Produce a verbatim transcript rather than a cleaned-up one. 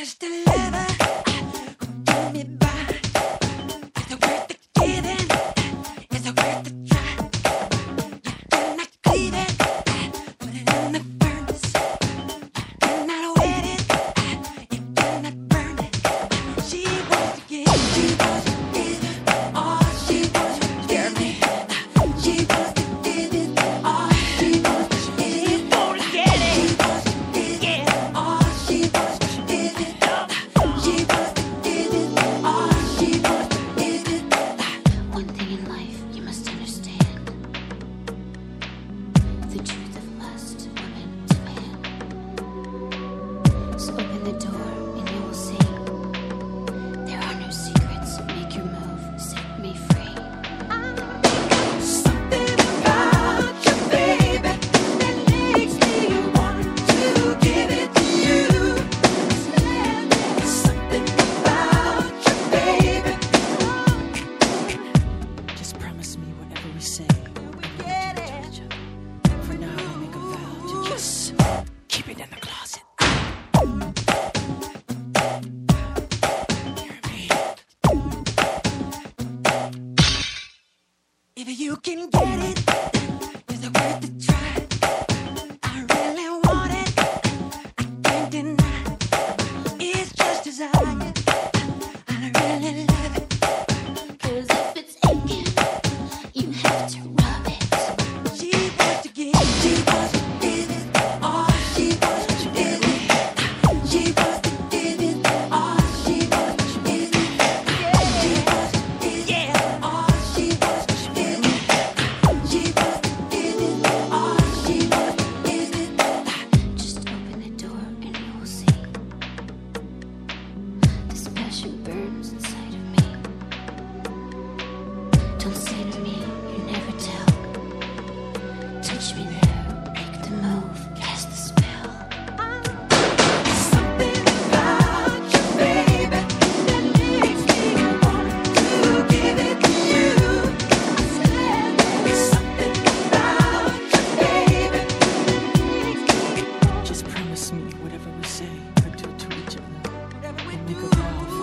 just a lover. Who told me by. Is it worth the giving? Is it worth the try? You cannot cleave it. Put it in the furnace. You cannot wet it. You cannot burn it. She wants to give. She wants to give it all. She wants to give me. She wants to give it all. She wants to give it. Won't get it. She wants to give it all. She wants to give it. She wants to give it all. She wants to give it. One thing in life you must understand: the truth of lust, woman to man. So open the door and you will see. There are no secrets. Make your move. Set me free. Something about you, baby, that makes me want to give it to you. Something about you, baby. Just promise me whatever we say. We get it. For now, I'll make a vow to just keep it in the closet. Hear me? If you can get it, is it worth the try? I really want it. I can't deny. It's just desire. I really love it. Cause if it's aching, you have to rub it. She wants to give. She wants to give it all. She wants to give it. She wants to give it all. She wants to give it. She wants to give it all. She wants to give it. She wants to give it all. She wants to give it. Just open the door and you will see. This passion burns inside of me. Don't say to me, you never tell. Touch me there, make the move, cast the spell. Something about you, baby, that makes me want to give it to you. Something about you, baby. Just promise me whatever we say or do to each other. And make a vow